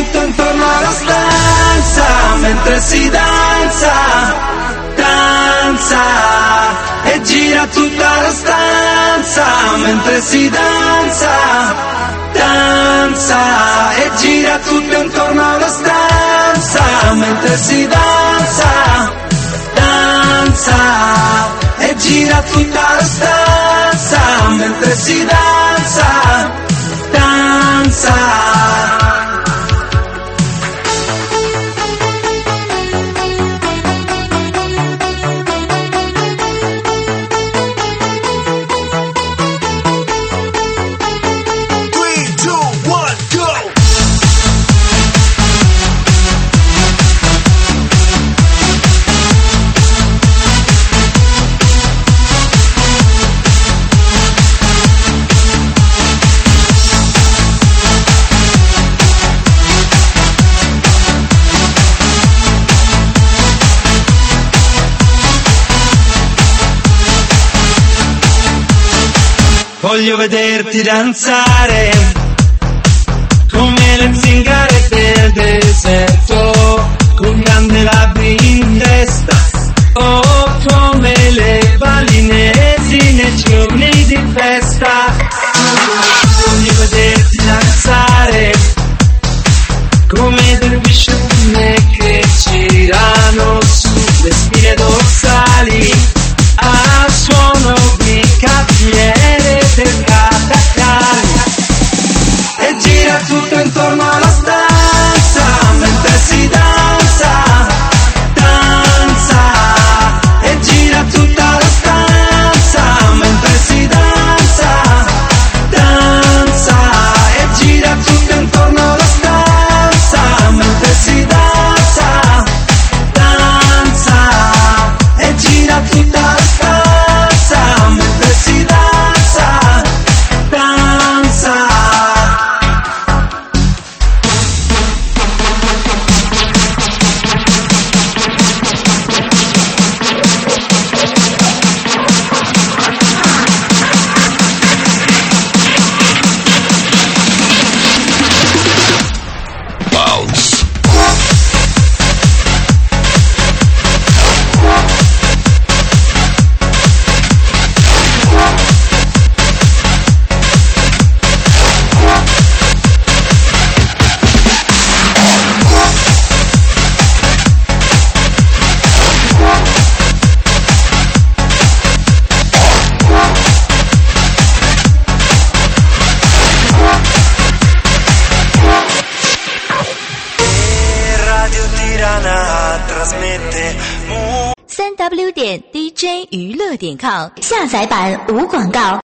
tutto intorno alla stanza mentre si danza, danza. E gira tutta la stanza mentre si danza, danza. E gira tutto intorno alla stanza mentre si danza, danza. E gira tutta la stanza mentre si danza, danza. Voglio vederti danzare come le zingare del deserto, con candelabri in testa, oh come le balinesi nei giorni di festa. Voglio vederti danzare come delle piscione che girano sulle spine dorsali a suono di caviere del catacali. E gira tutto intorno alla stanza mentre si danza, danza. E gira tutta la stanza mentre si danza, danza. E gira tutto intorno alla stanza mentre si danza, danza. E gira tutta la stanza mentre si danza, danza. 3w.dj娱乐.com 下载版无广告。